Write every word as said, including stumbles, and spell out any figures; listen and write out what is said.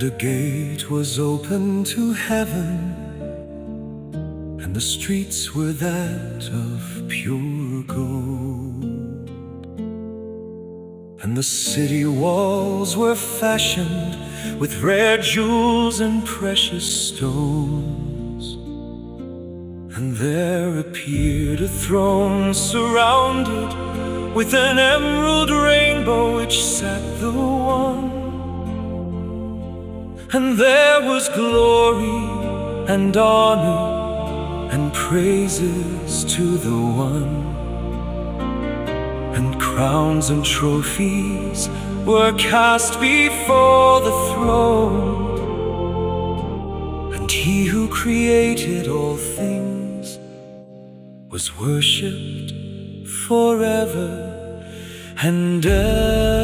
a gate was open to heaven, and the streets were that of pure gold, and the city walls were fashioned with rare jewels and precious stones. And there appeared a throne surrounded with an emerald rainbow, which sat the One. And there was glory and honor and praises to the One, and crowns and trophies were cast before the throne. And He who created all things was worshipped forever and ever.